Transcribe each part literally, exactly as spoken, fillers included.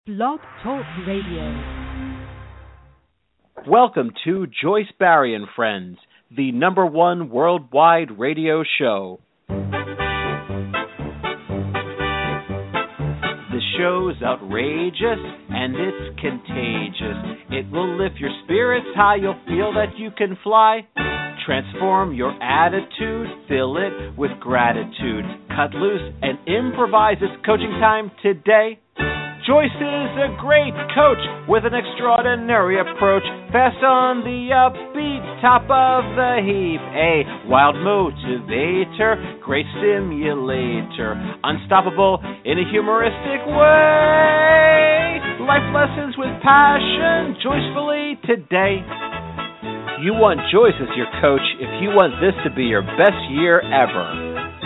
Blog Talk Radio. Welcome to Joyce Barry and Friends, the number one worldwide radio show. The show's outrageous and it's contagious. It will lift your spirits high, you'll feel that you can fly. Transform your attitude, fill it with gratitude. Cut loose and improvise. It's coaching time today. Joyce is a great coach with an extraordinary approach. Fast on the upbeat, top of the heap. A wild motivator, great stimulator. Unstoppable in a humoristic way. Life lessons with passion, joyfully today. You want Joyce as your coach if you want this to be your best year ever.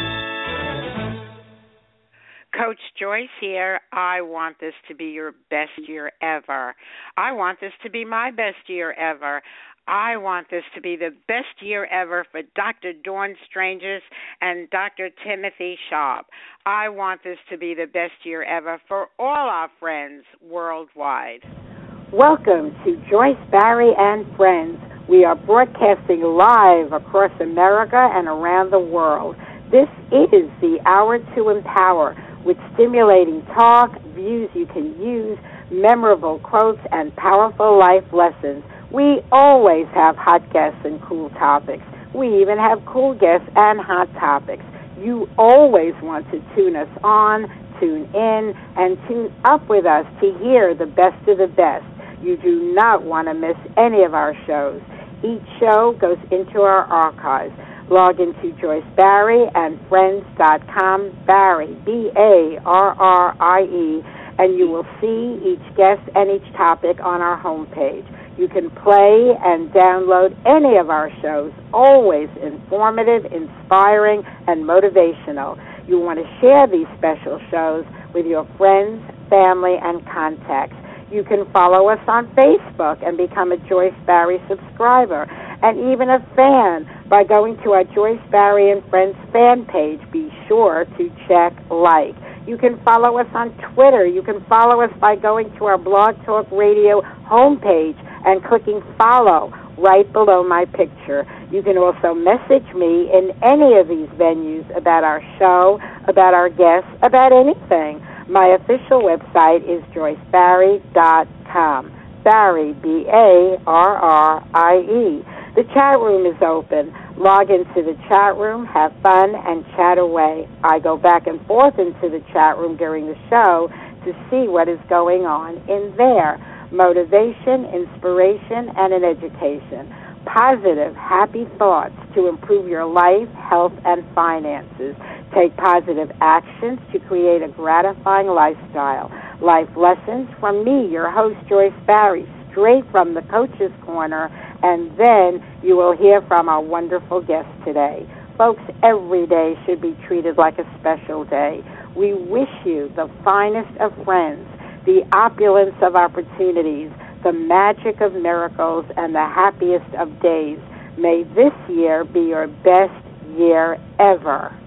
Coach Joyce here. I want this to be your best year ever. I want this to be my best year ever. I want this to be the best year ever for Doctor Dawn Stranges and Doctor Timothy Sharp. I want this to be the best year ever for all our friends worldwide. Welcome to Joyce Barry and Friends. We are broadcasting live across America and around the world. This is the Hour to Empower, with stimulating talk, views you can use, memorable quotes, and powerful life lessons. We always have hot guests and cool topics. We even have cool guests and hot topics. You always want to tune us on, tune in, and tune up with us to hear the best of the best. You do not want to miss any of our shows. Each show goes into our archives. Log into Joyce Barry and Friends dot com, Barry, B A R R I E, and you will see each guest and each topic on our homepage. You can play and download any of our shows, always informative, inspiring, and motivational. You want to share these special shows with your friends, family, and contacts. You can follow us on Facebook and become a Joyce Barry subscriber, and even a fan by going to our Joyce Barry and Friends fan page. Be sure to check like. You can follow us on Twitter. You can follow us by going to our Blog Talk Radio homepage and clicking follow right below my picture. You can also message me in any of these venues about our show, about our guests, about anything. My official website is joyce barry dot com. Barry, B A R R I E. The chat room is open. Log into the chat room, have fun, and chat away. I go back and forth into the chat room during the show to see what is going on in there. Motivation, inspiration, and an education. Positive, happy thoughts to improve your life, health, and finances. Take positive actions to create a gratifying lifestyle. Life lessons from me, your host, Joyce Barry, straight from the Coach's Corner, and then you will hear from our wonderful guest today. Folks, every day should be treated like a special day. We wish you the finest of friends, the opulence of opportunities, the magic of miracles, and the happiest of days. May this year be your best year ever.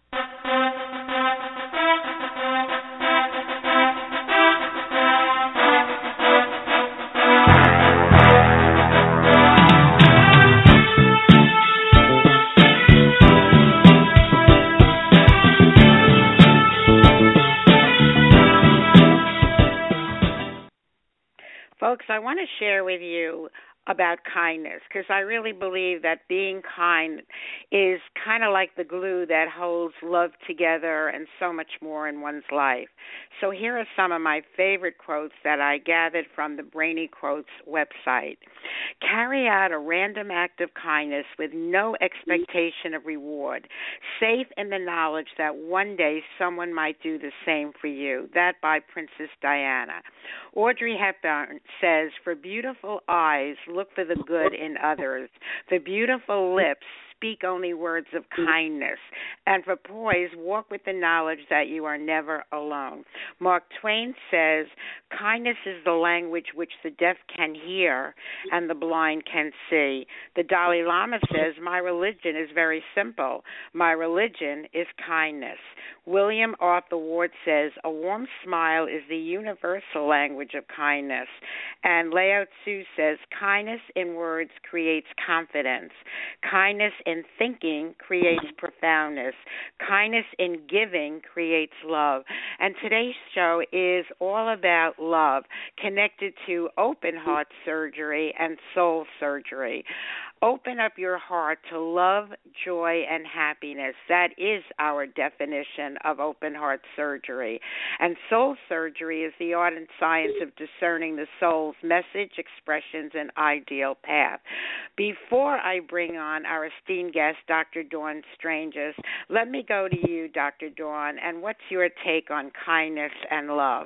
Folks, I want to share with you about kindness, because I really believe that being kind is kind of like the glue that holds love together and so much more in one's life. So here are some of my favorite quotes that I gathered from the Brainy Quotes website. Carry out a random act of kindness with no expectation of reward, safe in the knowledge that one day someone might do the same for you. That by Princess Diana. Audrey Hepburn says, for beautiful eyes, look for the good in others. For beautiful lips, speak only words of kindness. And for poise, walk with the knowledge that you are never alone. Mark Twain says, kindness is the language which the deaf can hear and the blind can see. The Dalai Lama says, my religion is very simple. My religion is kindness. William Arthur Ward says, a warm smile is the universal language of kindness. And Lao Tzu says, kindness in words creates confidence. Kindness in thinking creates profoundness. Kindness in giving creates love. And today's show is all about love, connected to open heart surgery and soul surgery. Open up your heart to love, joy, and happiness. That is our definition of open heart surgery. And soul surgery is the art and science of discerning the soul's message, expressions, and ideal path. Before I bring on our esteemed guest, Doctor Dawn Stranges, let me go to you, Doctor Dawn, and what's your take on kindness and love?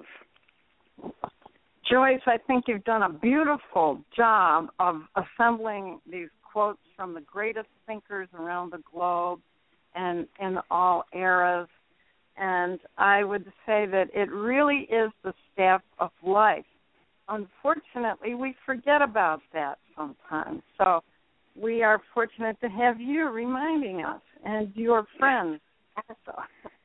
Joyce, I think you've done a beautiful job of assembling these quotes from the greatest thinkers around the globe and in all eras. And I would say that it really is the staff of life. Unfortunately, we forget about that sometimes. So we are fortunate to have you reminding us and your friends also.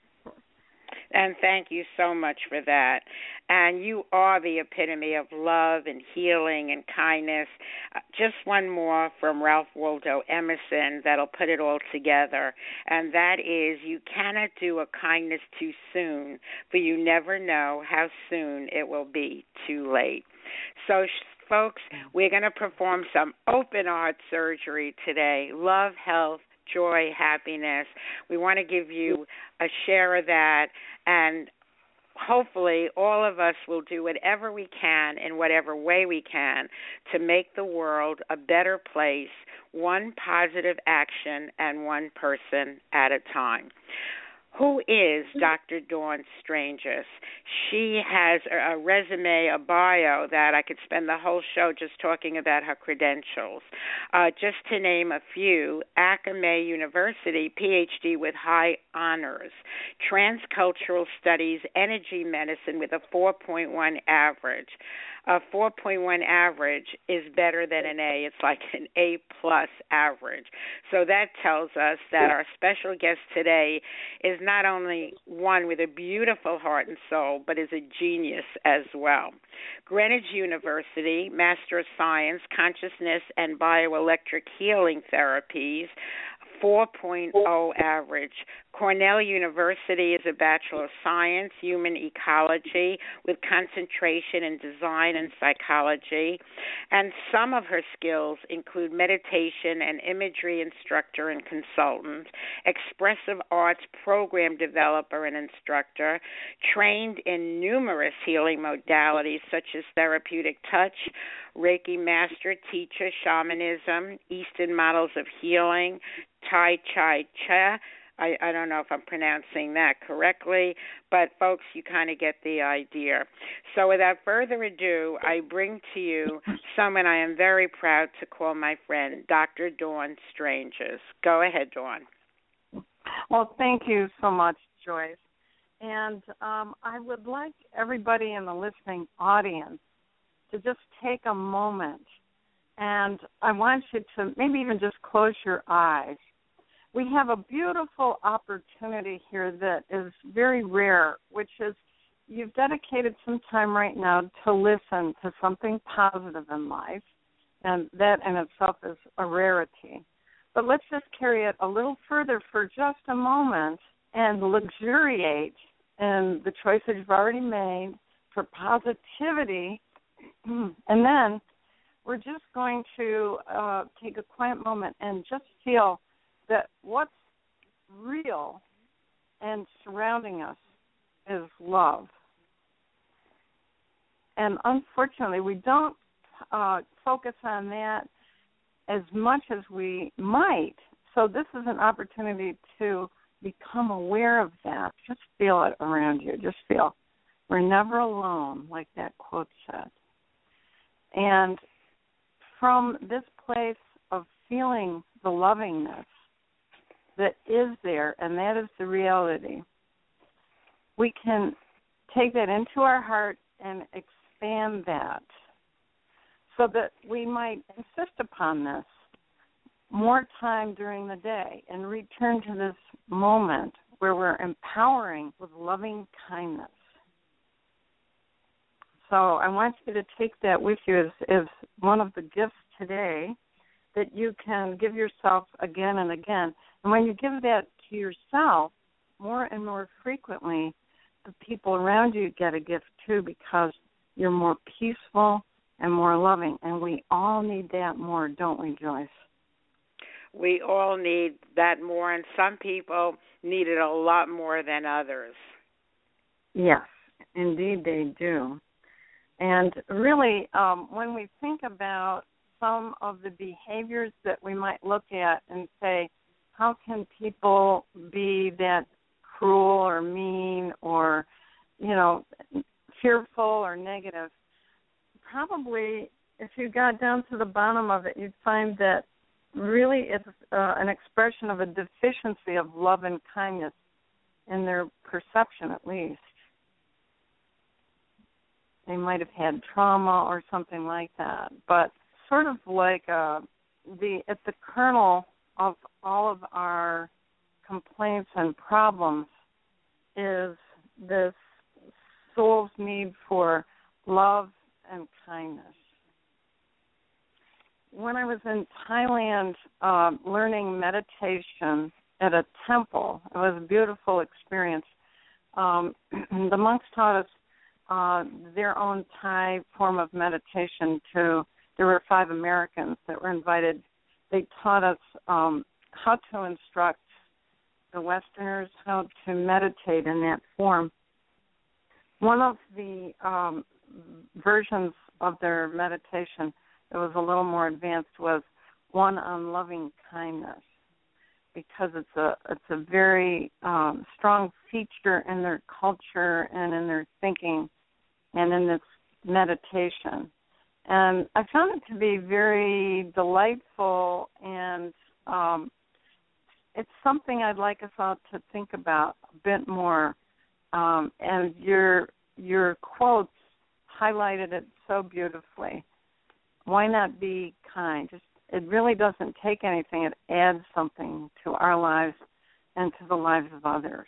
And thank you so much for that. And you are the epitome of love and healing and kindness. Uh, just one more from Ralph Waldo Emerson that'll put it all together, and that is, you cannot do a kindness too soon, for you never know how soon it will be too late. So, folks, we're going to perform some open heart surgery today. Love, health, joy, happiness. We want to give you a share of that, and hopefully all of us will do whatever we can in whatever way we can to make the world a better place, one positive action and one person at a time. Who is Doctor Dawn Stranges? She has a resume, a bio that I could spend the whole show just talking about her credentials. Uh, just to name a few, Akamai University, P H D with high honors, Transcultural Studies, Energy Medicine with a four point one average. A four point one average is better than an A. It's like an A plus average. So that tells us that our special guest today is not only one with a beautiful heart and soul, but is a genius as well. Greenwich University, Master of Science, Consciousness and Bioelectric Healing Therapies, four point oh average. Cornell University is a Bachelor of Science, Human Ecology, with concentration in Design and Psychology. And some of her skills include meditation and imagery instructor and consultant, expressive arts program developer and instructor, trained in numerous healing modalities such as therapeutic touch, Reiki master, teacher, shamanism, Eastern models of healing, Tai Chi Cha. I, I don't know if I'm pronouncing that correctly, but folks, you kind of get the idea. So without further ado, I bring to you someone I am very proud to call my friend, Doctor Dawn Stranges. Go ahead, Dawn. Well, thank you so much, Joyce. And um, I would like everybody in the listening audience to just take a moment, and I want you to maybe even just close your eyes. We have a beautiful opportunity here that is very rare, which is you've dedicated some time right now to listen to something positive in life, and that in itself is a rarity. But let's just carry it a little further for just a moment and luxuriate in the choices you've already made for positivity. And then we're just going to uh, take a quiet moment and just feel that what's real and surrounding us is love. And unfortunately, we don't uh, focus on that as much as we might. So this is an opportunity to become aware of that. Just feel it around you. Just feel we're never alone, like that quote said. And from this place of feeling the lovingness, that is there, and that is the reality, we can take that into our heart and expand that so that we might insist upon this more time during the day and return to this moment where we're empowering with loving kindness. So I want you to take that with you as, as one of the gifts today that you can give yourself again and again. And when you give that to yourself more and more frequently, the people around you get a gift too, because you're more peaceful and more loving. And we all need that more, don't we, Joyce? We all need that more, and some people need it a lot more than others. Yes, indeed they do. And really, um, when we think about some of the behaviors that we might look at and say, how can people be that cruel or mean or, you know, fearful or negative? Probably, if you got down to the bottom of it, you'd find that really it's uh, an expression of a deficiency of love and kindness in their perception, at least. They might have had trauma or something like that. But sort of like uh, the at the kernel of all of our complaints and problems is this soul's need for love and kindness. When I was in Thailand uh, learning meditation at a temple, it was a beautiful experience. Um, the monks taught us uh, their own Thai form of meditation to, there were five Americans that were invited. They taught us um, how to instruct the Westerners how to meditate in that form. One of the um, versions of their meditation that was a little more advanced was one on loving kindness, because it's a it's a very um, strong feature in their culture and in their thinking and in this meditation. And I found it to be very delightful, and um, it's something I'd like us all to think about a bit more. Um, and your your quotes highlighted it so beautifully. Why not be kind? Just, it really doesn't take anything. It adds something to our lives and to the lives of others.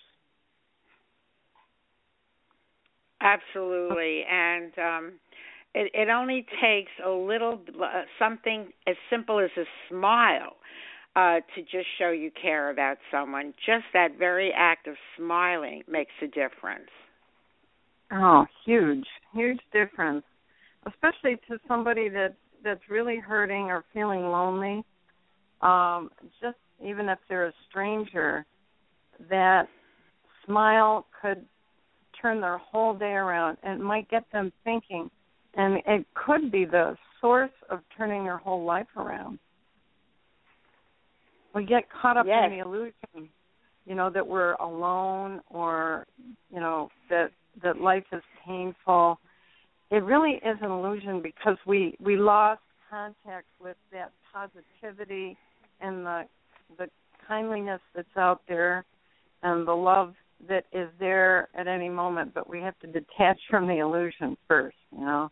Absolutely. And um, it, it only takes a little, uh, something as simple as a smile uh, to just show you care about someone. Just that very act of smiling makes a difference. Oh, huge, huge difference, especially to somebody that, that's really hurting or feeling lonely. Um, just even if they're a stranger, that smile could turn their whole day around and might get them thinking, and it could be the source of turning their whole life around. We get caught up yes. in the illusion, you know, that we're alone, or, you know, that that life is painful. It really is an illusion, because we, we lost contact with that positivity and the the kindliness that's out there and the love that is there at any moment, but we have to detach from the illusion first, you know.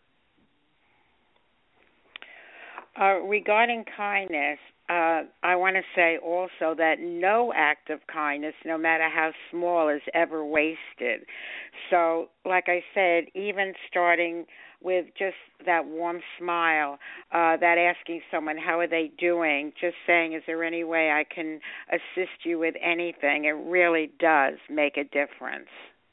Uh, regarding kindness, uh, I want to say also that no act of kindness, no matter how small, is ever wasted. So, like I said, even starting with just that warm smile, uh, that asking someone, how are they doing, just saying, is there any way I can assist you with anything, it really does make a difference.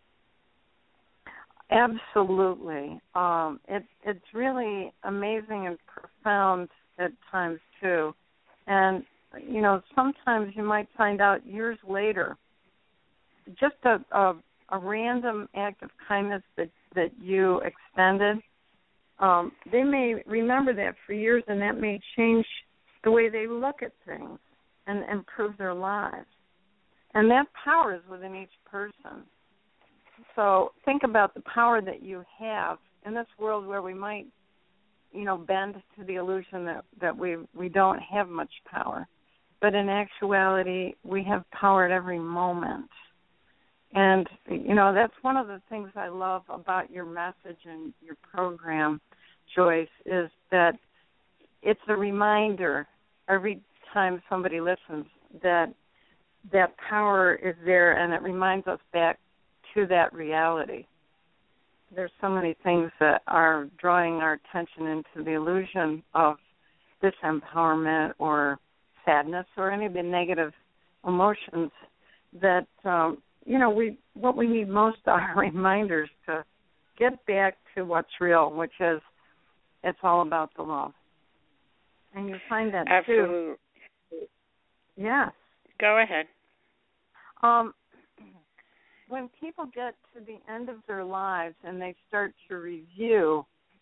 Absolutely. Um, it, it's really amazing and profound at times, too. And, you know, sometimes you might find out years later, just a, a, a random act of kindness that, that you extended, um, they may remember that for years, and that may change the way they look at things and improve their lives. And that power is within each person. So think about the power that you have in this world where we might, you know, bend to the illusion that, that we we don't have much power. but in actuality, we have power at every moment. And, you know, that's one of the things I love about your message and your program, Joyce, is that it's a reminder every time somebody listens that that power is there, and it reminds us back to that reality. There's so many things that are drawing our attention into the illusion of disempowerment or sadness or any of the negative emotions that, um, you know, we what we need most are reminders to get back to what's real, which is it's all about the love. And you find that Absolutely. too. Yes. Go ahead. Um, when people get to the end of their lives and they start to review,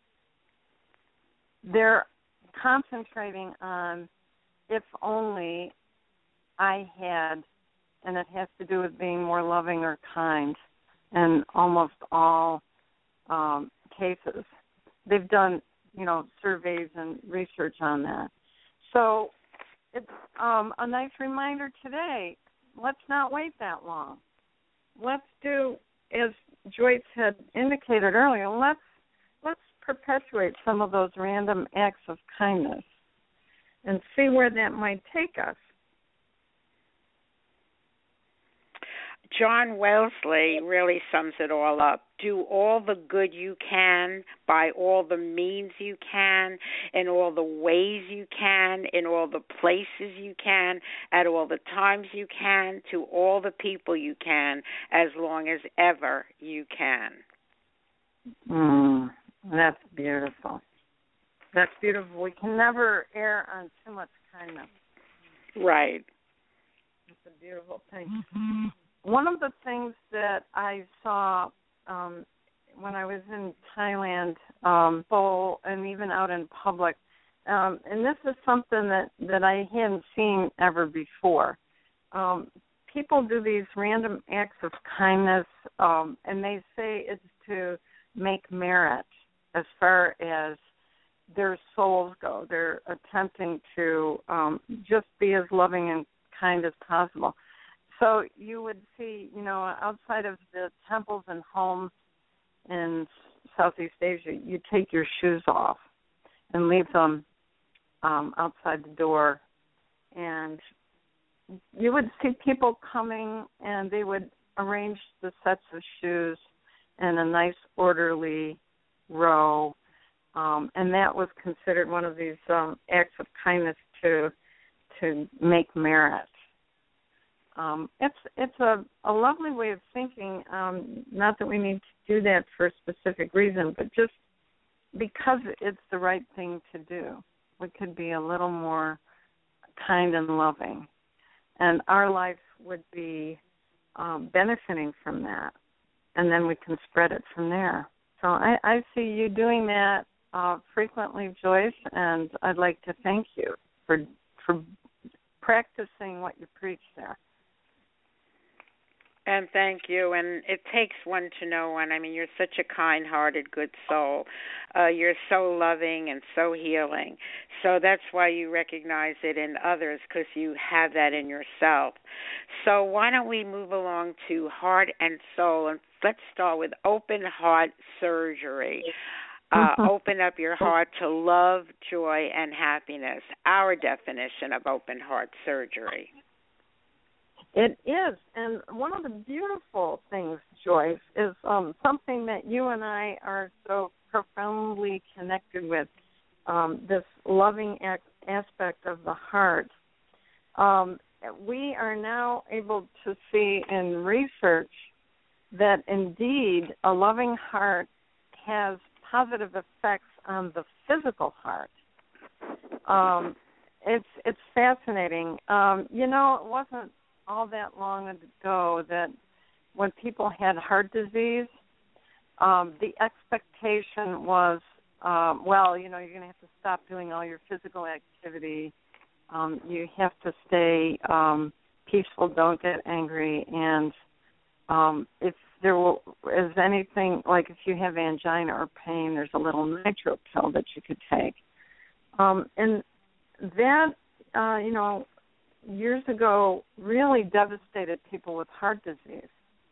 they're concentrating on if only I had, and it has to do with being more loving or kind in almost all um, cases. They've done, you know, surveys and research on that. So it's um, a nice reminder today, let's not wait that long. Let's do, as Joyce had indicated earlier, let's let's perpetuate some of those random acts of kindness and see where that might take us. John Wesley really sums it all up. Do all the good you can by all the means you can, in all the ways you can, in all the places you can, at all the times you can, to all the people you can, as long as ever you can. Mm, that's beautiful. That's beautiful. We can never err on too much kindness. Right. It's a beautiful thing. Mm-hmm. One of the things that I saw um, when I was in Thailand, um, and even out in public, um, and this is something that, that I hadn't seen ever before. Um, people do these random acts of kindness, um, and they say it's to make merit as far as their souls go. They're attempting to um, just be as loving and kind as possible. So you would see, you know, outside of the temples and homes in Southeast Asia, you take your shoes off and leave them um, outside the door. And you would see people coming, and they would arrange the sets of shoes in a nice orderly row. Um, and that was considered one of these um, acts of kindness to to make merit. Um, it's it's a, a lovely way of thinking, um, not that we need to do that for a specific reason, but just because it's the right thing to do. We could be a little more kind and loving, and our life would be um, benefiting from that, and then we can spread it from there. So I, I see you doing that uh, frequently, Joyce, and I'd like to thank you for for practicing what you preach there. And thank you. And it takes one to know one. I mean, you're such a kind-hearted, good soul. Uh, you're so loving and so healing. So that's why you recognize it in others, because you have that in yourself. So why don't we move along to heart and soul? And let's start with open heart surgery. Uh, open up your heart to love, joy, and happiness. Our definition of open heart surgery. It is, and one of the beautiful things, Joyce, is um, something that you and I are so profoundly connected with, um, this loving ac- aspect of the heart. Um, we are now able to see in research that indeed a loving heart has positive effects on the physical heart. Um, it's it's fascinating. Um, you know, it wasn't all that long ago that when people had heart disease, um, the expectation was, um, well, you know, you're going to have to stop doing all your physical activity. Um, you have to stay um, peaceful, don't get angry, and um, if there will, is anything, like if you have angina or pain, there's a little nitro pill that you could take. Um, and that, uh, you know, years ago really devastated people with heart disease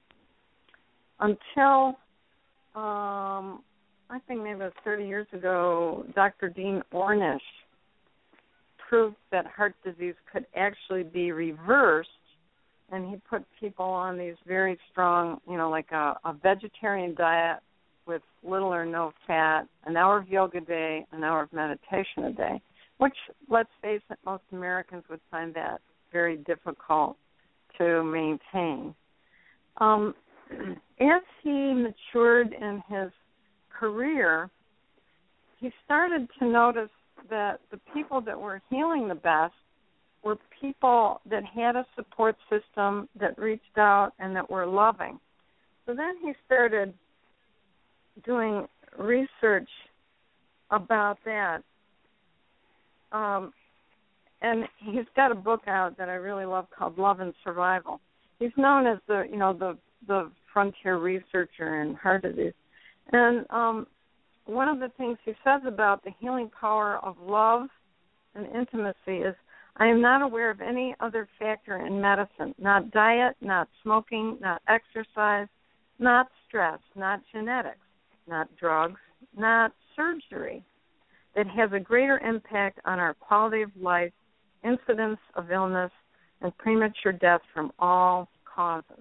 until um, I think maybe it was thirty years ago, Doctor Dean Ornish proved that heart disease could actually be reversed, and he put people on these very strong, you know, like a, a vegetarian diet with little or no fat, an hour of yoga a day, an hour of meditation a day, which, let's face it, most Americans would find that very difficult to maintain. Um, as he matured in his career, he started to notice that the people that were healing the best were people that had a support system, that reached out, and that were loving. So then he started doing research about that. Um, and he's got a book out that I really love called Love and Survival. He's known as the, you know, the the frontier researcher in heart disease. And um, one of the things he says about the healing power of love and intimacy is, I am not aware of any other factor in medicine, not diet, not smoking, not exercise, not stress, not genetics, not drugs, not surgery, that has a greater impact on our quality of life, incidence of illness, and premature death from all causes.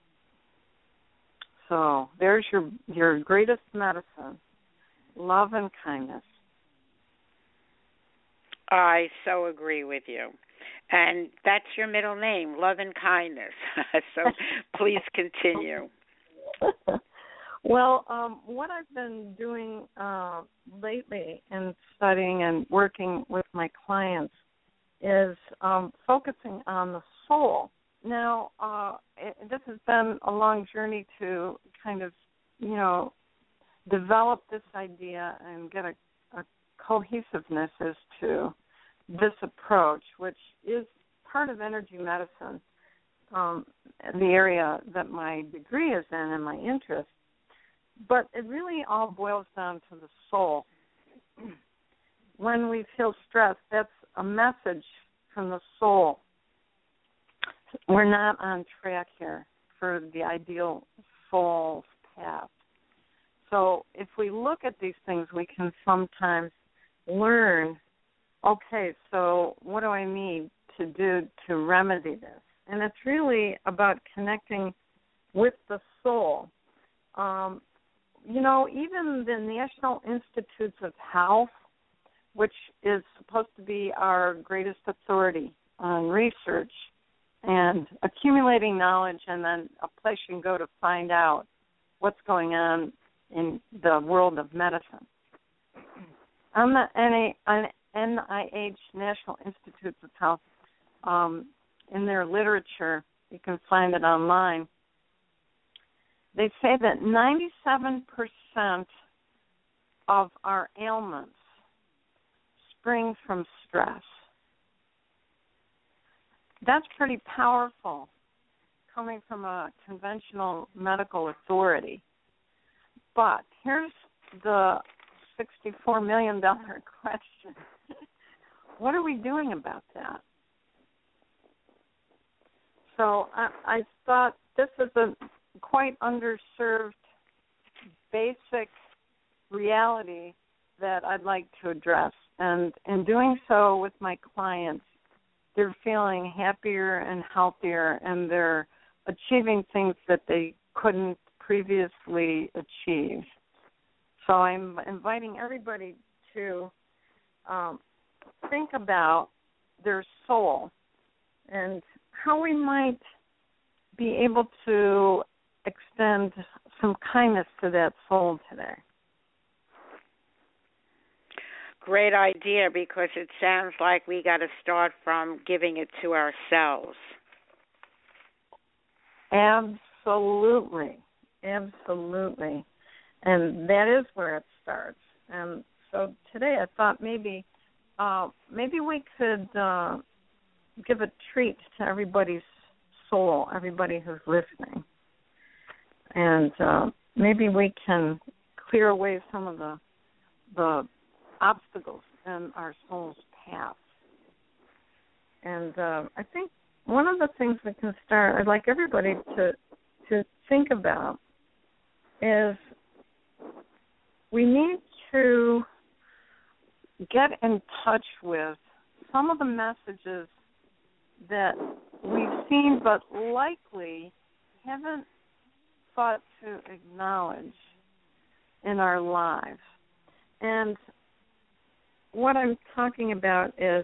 So there's your your greatest medicine, love and kindness. I so agree with you. And that's your middle name, Love and Kindness. So please continue. Well, um, what I've been doing uh, lately in studying and working with my clients is um, focusing on the soul. Now, uh, it, this has been a long journey to kind of, you know, develop this idea and get a, a cohesiveness as to this approach, which is part of energy medicine, um, the area that my degree is in and my interest. But it really all boils down to the soul. When we feel stress, that's a message from the soul. We're not on track here for the ideal soul's path. So if we look at these things, we can sometimes learn, okay, so what do I need to do to remedy this? And it's really about connecting with the soul. Um, you know, even the National Institutes of Health, which is supposed to be our greatest authority on research and accumulating knowledge, and then a place you can go to find out what's going on in the world of medicine. On the N I H, National Institutes of Health, um, in their literature, you can find it online, they say that ninety-seven percent of our ailments spring from stress. That's pretty powerful, coming from a conventional medical authority. But here's the sixty-four million dollars question. What are we doing about that? So I, I thought this is a quite underserved basic reality that I'd like to address. And in doing so with my clients, they're feeling happier and healthier, and they're achieving things that they couldn't previously achieve. So I'm inviting everybody to um, think about their soul and how we might be able to extend some kindness to that soul today. Great idea, because it sounds like we got to start from giving it to ourselves. Absolutely. Absolutely. And that is where it starts. And so today I thought maybe uh, maybe we could uh, give a treat to everybody's soul, everybody who's listening. And uh, maybe we can clear away some of the the obstacles in our soul's path. And uh, I think one of the things that can start, I'd like everybody to to think about is we need to get in touch with some of the messages that we've seen but likely haven't thought to acknowledge in our lives. And what I'm talking about is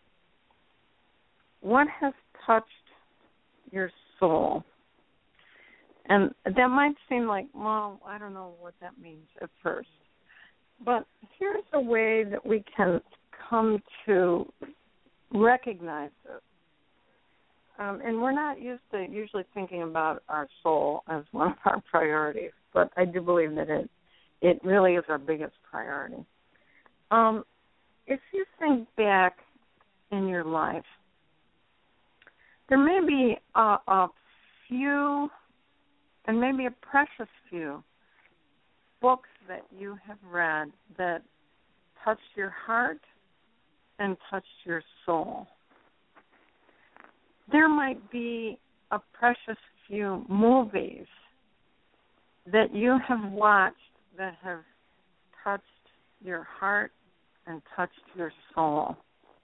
what has touched your soul. And that might seem like, well, I don't know what that means at first. But here's a way that we can come to recognize it. Um, and we're not used to usually thinking about our soul as one of our priorities, but I do believe that it it really is our biggest priority. Um, if you think back in your life, there may be a, a few, and maybe a precious few, books that you have read that touched your heart and touched your soul. There might be a precious few movies that you have watched that have touched your heart and touched your soul.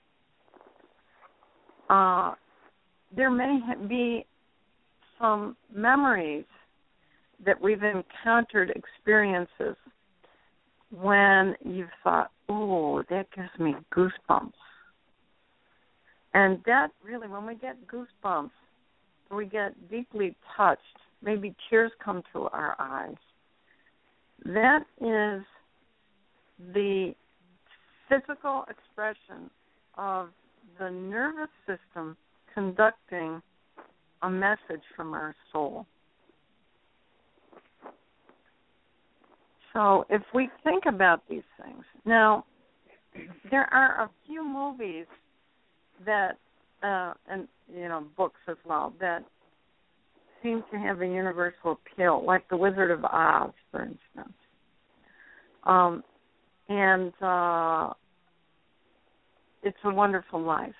Uh, there may be some memories that we've encountered, experiences when you've thought, oh, that gives me goosebumps. And that really, when we get goosebumps, we get deeply touched, maybe tears come to our eyes. That is the physical expression of the nervous system conducting a message from our soul. So if we think about these things, now, there are a few movies that, uh, and, you know, books as well, that seem to have a universal appeal, like The Wizard of Oz, for instance. Um, and uh, It's a Wonderful Life,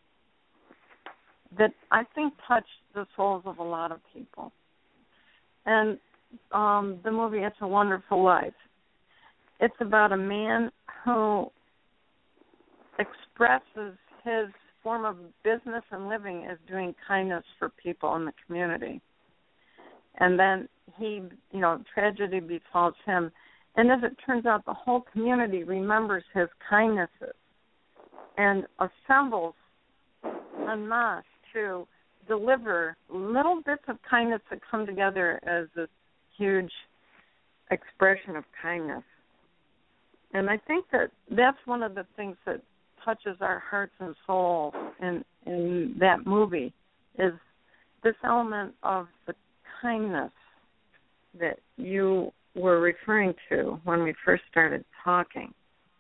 that I think touched the souls of a lot of people. And um, the movie It's a Wonderful Life, it's about a man who expresses his form of business and living as doing kindness for people in the community. And then he, you know, tragedy befalls him. And as it turns out, the whole community remembers his kindnesses and assembles en masse to deliver little bits of kindness that come together as this huge expression of kindness. And I think that that's one of the things that touches our hearts and souls in, in that movie, is this element of the kindness that you were referring to when we first started talking.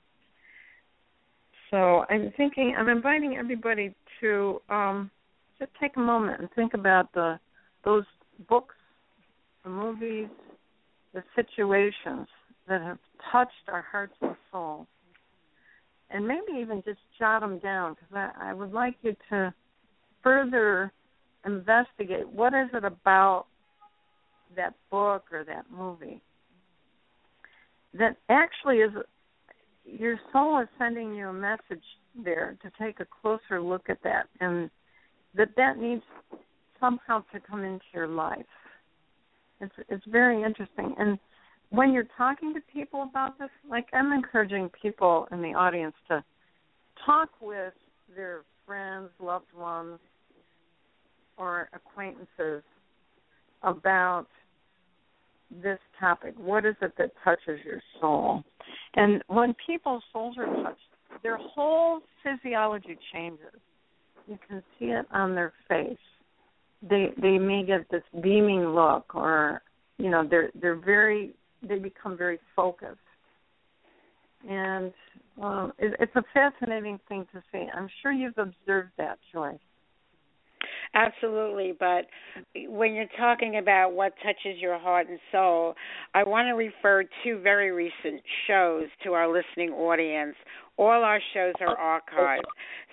So I'm thinking, I'm inviting everybody to um, just take a moment and think about the those books, the movies, the situations that have touched our hearts and souls. And maybe even just jot them down, because I, I would like you to further investigate what is it about that book or that movie that actually is, your soul is sending you a message there to take a closer look at that, and that that needs somehow to come into your life. It's it's very interesting. And when you're talking to people about this, like I'm encouraging people in the audience to talk with their friends, loved ones, or acquaintances about this topic. What is it that touches your soul? And when people's souls are touched, their whole physiology changes. You can see it on their face. They they may get this beaming look, or you know, they're they're very they become very focused. And um, it, it's a fascinating thing to see. I'm sure you've observed that, Joyce. Absolutely, but when you're talking about what touches your heart and soul, I want to refer two very recent shows to our listening audience. All our shows are archived.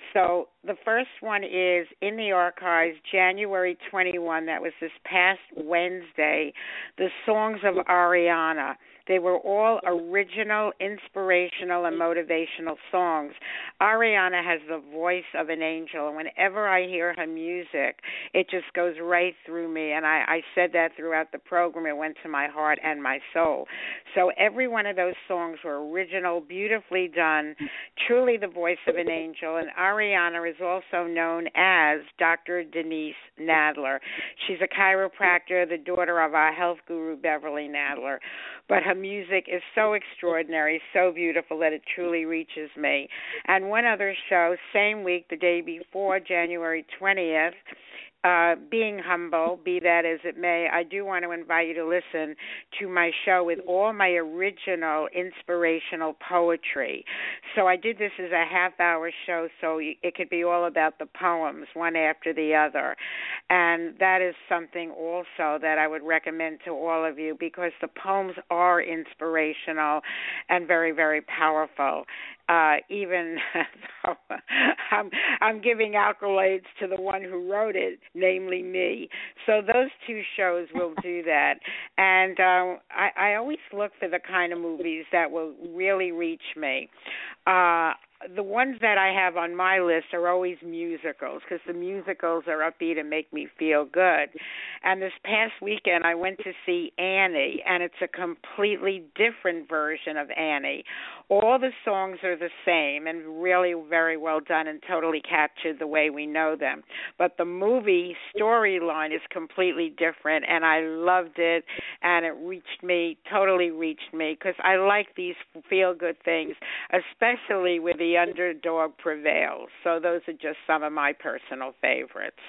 So the first one is in the archives, January twenty-first, that was this past Wednesday, the Songs of Ariana. They were all original, inspirational, and motivational songs. Ariana has the voice of an angel, and whenever I hear her music, it just goes right through me, and I, I said that throughout the program. It went to my heart and my soul. So every one of those songs were original, beautifully done, truly the voice of an angel, and Ariana is also known as Doctor Denise Nadler. She's a chiropractor, the daughter of our health guru, Beverly Nadler. But her music is so extraordinary, so beautiful that it truly reaches me. And one other show, same week, the day before, January twentieth, uh, Being Humble, be that as it may, I do want to invite you to listen to my show with all my original inspirational poetry. So I did this as a half-hour show, so it could be all about the poems, one after the other. And that is something also that I would recommend to all of you, because the poems are inspirational and very, very powerful. Uh, even though I'm, I'm giving accolades to the one who wrote it, namely me. So those two shows will do that. And uh, I, I always look for the kind of movies that will really reach me. Uh, the ones that I have on my list are always musicals, because the musicals are upbeat and make me feel good. And this past weekend I went to see Annie, and it's a completely different version of Annie. All the songs are the same and really very well done and totally captured the way we know them. But the movie storyline is completely different, and I loved it, and it reached me, totally reached me, because I like these feel-good things, especially with the underdog prevails. So those are just some of my personal favorites.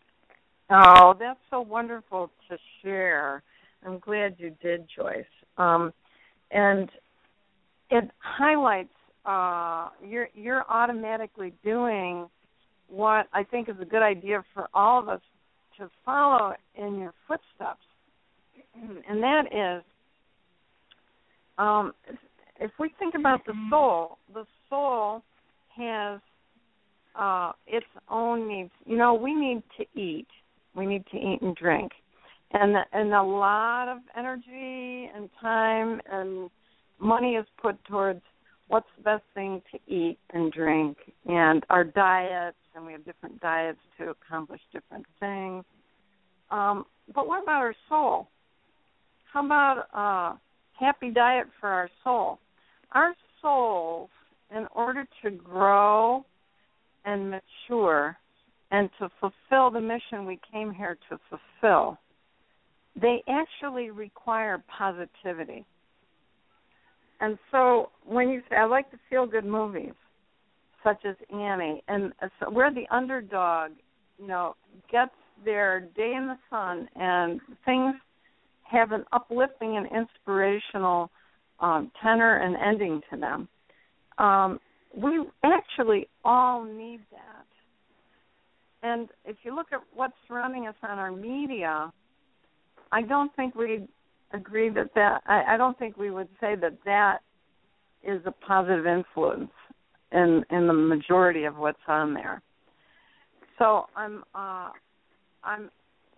Oh, that's so wonderful to share. I'm glad you did, Joyce. Um, and it highlights uh, you're you're automatically doing what I think is a good idea for all of us to follow in your footsteps, and that is, um, if we think about the soul, the soul has uh, its own needs. You know, we need to eat. We need to eat and drink, and and a lot of energy and time and money is put towards what's the best thing to eat and drink, and our diets, and we have different diets to accomplish different things. Um, but what about our soul? How about a happy diet for our soul? Our souls, in order to grow and mature and to fulfill the mission we came here to fulfill, they actually require positivity. And so when you say, I like to feel good movies, such as Annie, and so where the underdog, you know, gets their day in the sun and things have an uplifting and inspirational um, tenor and ending to them, um, we actually all need that. And if you look at what's surrounding us on our media, I don't think we agree that that, I, I don't think we would say that that is a positive influence in in the majority of what's on there. So I'm uh, I'm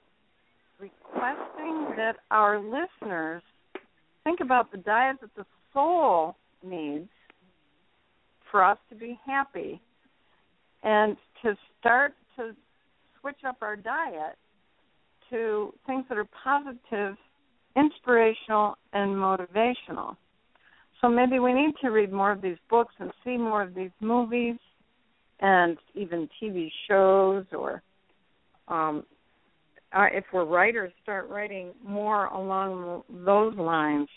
requesting that our listeners think about the diet that the soul needs for us to be happy, and to start to switch up our diet to things that are positive, inspirational, and motivational. So maybe we need to read more of these books and see more of these movies and even T V shows, or um, uh, if we're writers, start writing more along those lines,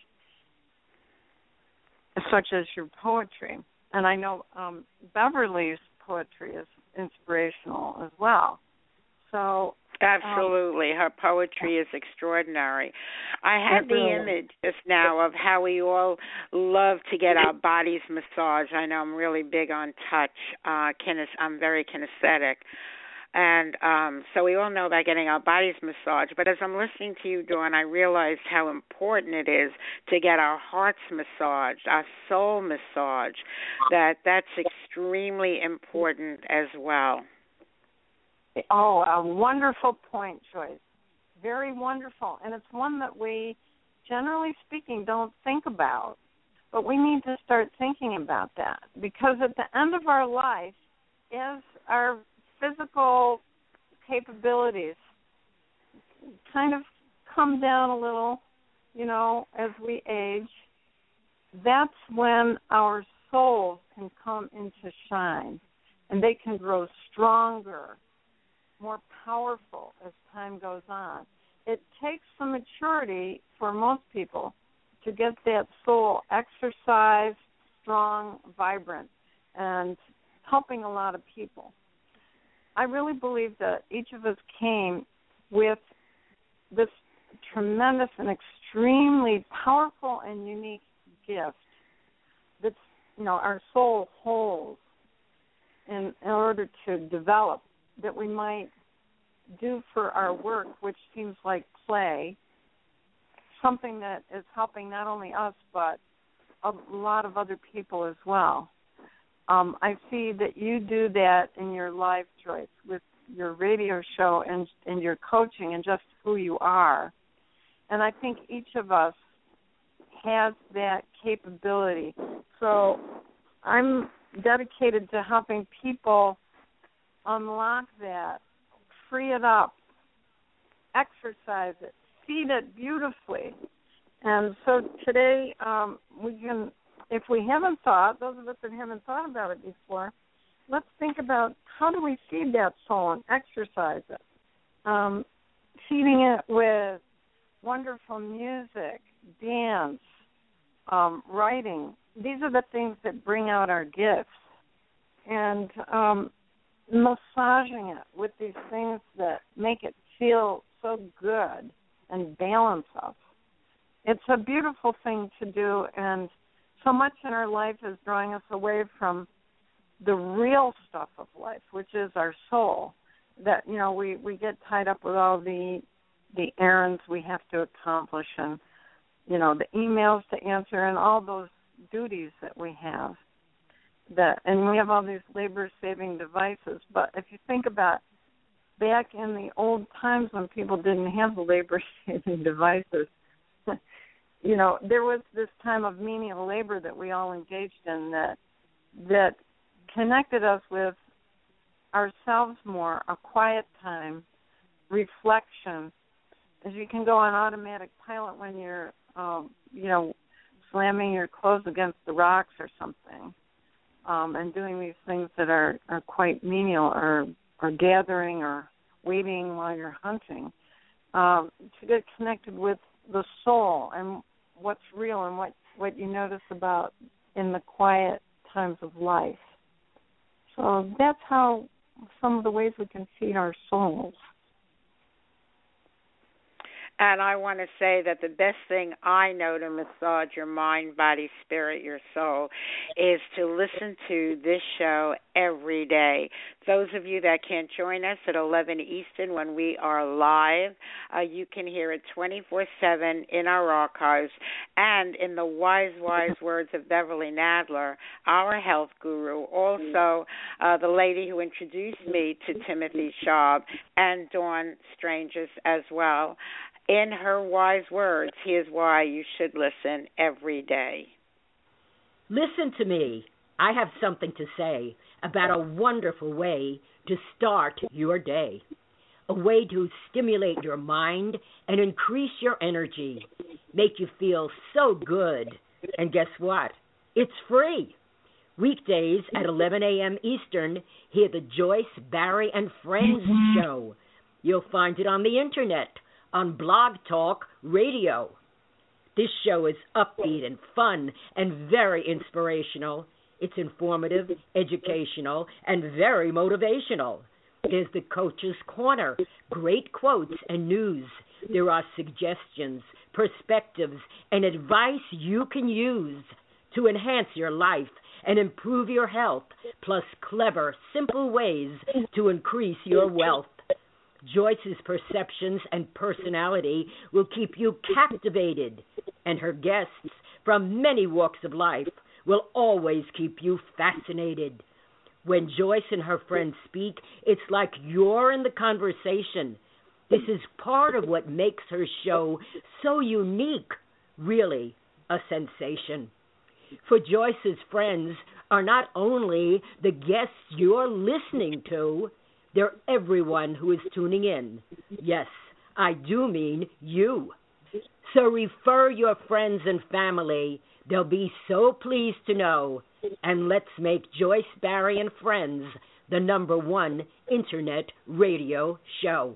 such as your poetry. And I know um, Beverly's poetry is inspirational as well. So absolutely, um, her poetry is extraordinary. I had the really image just now of how we all love to get our bodies massaged. I know I'm really big on touch. Uh, kines- I'm very kinesthetic. And um, so we all know about getting our bodies massaged. But as I'm listening to you, Dawn, I realized how important it is to get our hearts massaged, our soul massaged, that that's extremely important as well. Oh, a wonderful point, Joyce. Very wonderful. And it's one that we, generally speaking, don't think about. But we need to start thinking about that, because at the end of our life, as our physical capabilities kind of come down a little, you know, as we age, that's when our souls can come into shine, and they can grow stronger, more powerful as time goes on. It takes some maturity for most people to get that soul exercised, strong, vibrant, and helping a lot of people. I really believe that each of us came with this tremendous and extremely powerful and unique gift that, you know, our soul holds in, in order to develop, that we might do for our work, which seems like play, something that is helping not only us but a lot of other people as well. Um, I see that you do that in your life, Joyce, with your radio show and, and your coaching and just who you are. And I think each of us has that capability. So I'm dedicated to helping people unlock that, free it up, exercise it, feed it beautifully. And so today um, we can, if we haven't thought, those of us that haven't thought about it before, let's think about how do we feed that soul and exercise it. Um, feeding it with wonderful music, dance, um, writing. These are the things that bring out our gifts. And um, massaging it with these things that make it feel so good and balance us. It's a beautiful thing to do, and so much in our life is drawing us away from the real stuff of life, which is our soul. That, you know, we, we get tied up with all the the errands we have to accomplish and, you know, the emails to answer and all those duties that we have. That, and we have all these labor-saving devices. But if you think about back in the old times when people didn't have the labor-saving devices, you know, there was this time of menial labor that we all engaged in that that connected us with ourselves more, a quiet time, reflection. As you can go on automatic pilot when you're, um, you know, slamming your clothes against the rocks or something. Um, and doing these things that are, are quite menial, or, or gathering or waiting while you're hunting, um, to get connected with the soul and what's real and what, what you notice about in the quiet times of life. So that's how some of the ways we can feed our souls. And I want to say that the best thing I know to massage your mind, body, spirit, your soul is to listen to this show every day. Those of you that can't join us at eleven Eastern when we are live, uh, you can hear it twenty-four seven in our archives and in the wise, wise words of Beverly Nadler, our health guru, also uh, the lady who introduced me to Timothy Schaub, and Dawn Stranges as well. In her wise words, here's why you should listen every day. Listen to me. I have something to say about a wonderful way to start your day, a way to stimulate your mind and increase your energy, make you feel so good. And guess what? It's free. Weekdays at eleven a.m. Eastern, hear the Joyce, Barry, and Friends show. You'll find it on the Internet, on Blog Talk Radio. This show is upbeat and fun and very inspirational. It's informative, educational, and very motivational. There's the Coach's Corner, great quotes and news. There are suggestions, perspectives, and advice you can use to enhance your life and improve your health plus clever, simple ways to increase your wealth. Joyce's perceptions and personality will keep you captivated, and her guests from many walks of life will always keep you fascinated. When Joyce and her friends speak, it's like you're in the conversation. This is part of what makes her show so unique, really a sensation. For Joyce's friends are not only the guests you're listening to, they're everyone who is tuning in. Yes, I do mean you. So refer your friends and family. They'll be so pleased to know. And let's make Joyce Barrie and Friends the number one internet radio show.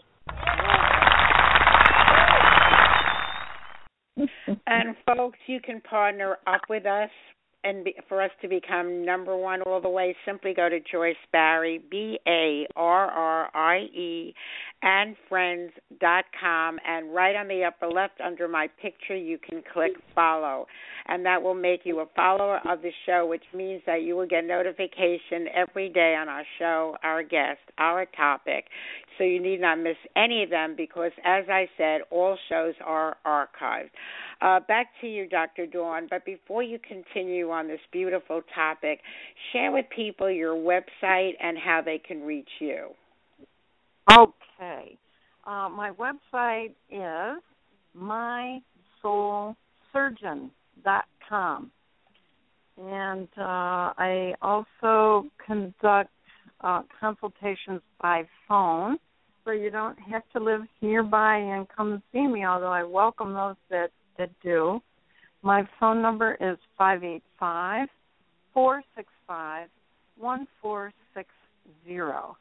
And folks, you can partner up with us and be, for us to become number one all the way. Simply go to Joyce Barrie, B A R R I E, and friends dot com, and right on the upper left under my picture you can click follow, and that will make you a follower of the show, which means that you will get notification every day on our show, our guest, our topic, so you need not miss any of them because, as I said, all shows are archived. Uh, back to you, Doctor Dawn, but before you continue on this beautiful topic, share with people your website and how they can reach you. Okay. Uh, my website is my soul surgeon dot com. And uh, I also conduct uh, consultations by phone, where you don't have to live nearby and come see me, although I welcome those that, that do. My phone number is five eight five, four six five, one four six zero.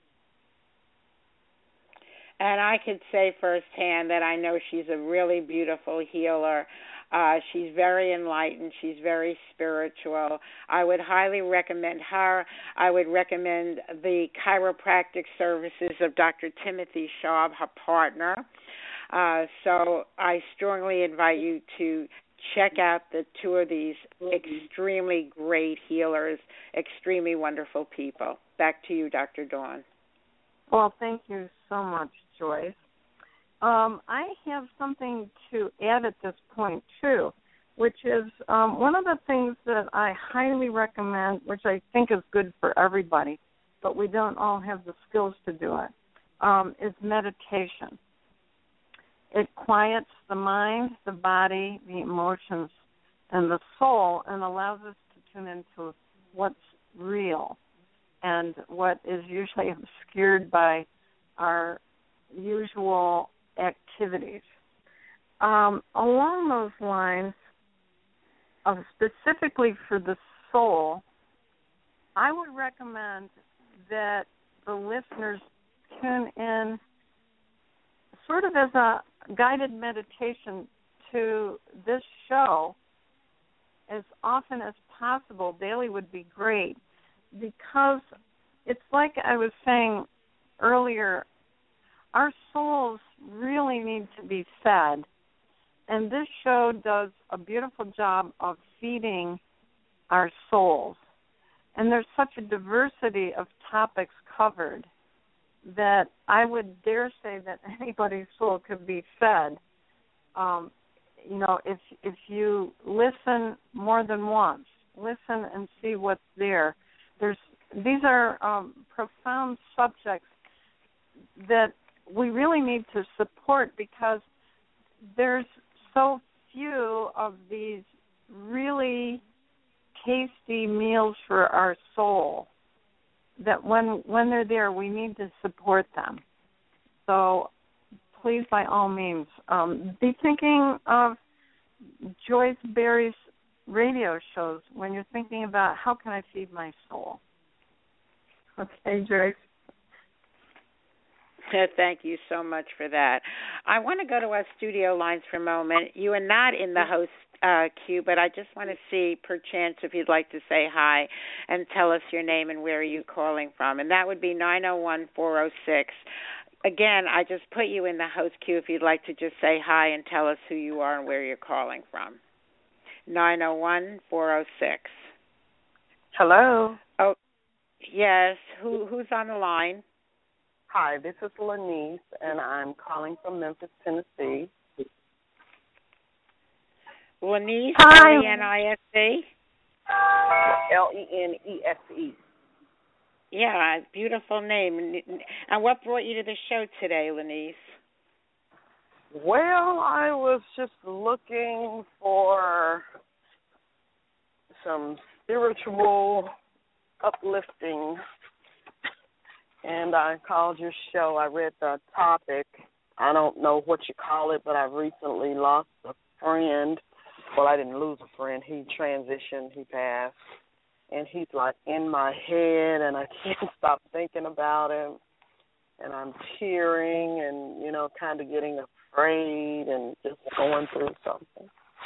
And I could say firsthand that I know she's a really beautiful healer. Uh, she's very enlightened. She's very spiritual. I would highly recommend her. I would recommend the chiropractic services of Doctor Timothy Schaub, her partner. Uh, so I strongly invite you to check out the two of these extremely great healers, extremely wonderful people. Back to you, Doctor Dawn. Well, thank you so much, Joyce. Um, I have something to add at this point, too, which is um, one of the things that I highly recommend, which I think is good for everybody, but we don't all have the skills to do it, um, is meditation. It quiets the mind, the body, the emotions, and the soul, and allows us to tune into what's real and what is usually obscured by our usual activities. Um, along those lines, uh, specifically for the soul, I would recommend that the listeners tune in sort of as a guided meditation to this show as often as possible. Daily would be great, because it's like I was saying earlier, our souls really need to be fed, and this show does a beautiful job of feeding our souls. And there's such a diversity of topics covered that I would dare say that anybody's soul could be fed. Um, you know, if if you listen more than once, listen and see what's there. There's these are um, profound subjects that we really need to support, because there's so few of these really tasty meals for our soul that when when they're there, we need to support them. So please, by all means, um, be thinking of Joyce Barrie's radio shows when you're thinking about how can I feed my soul. Okay, Joyce. Thank you so much for that. I want to go to our studio lines for a moment. You are not in the host uh, queue, but I just want to see, perchance, if you'd like to say hi and tell us your name and where are you calling from. And that would be nine oh one, four oh six. Again, I just put you in the host queue if you'd like to just say hi and tell us who you are and where you're calling from. nine oh one, four oh six. Hello. Oh, yes. Who who's on the line? Hi, this is Lanice, and I'm calling from Memphis, Tennessee. Lanice, Hi. L E N I S E? L E N E S E. Yeah, beautiful name. And what brought you to the show today, Lanice? Well, I was just looking for some spiritual uplifting, and I called your show. I read the topic. I don't know what you call it, but I recently lost a friend. Well, I didn't lose a friend. He transitioned. He passed. And he's like in my head, and I can't stop thinking about him. And I'm tearing and, you know, kind of getting afraid and just going through something.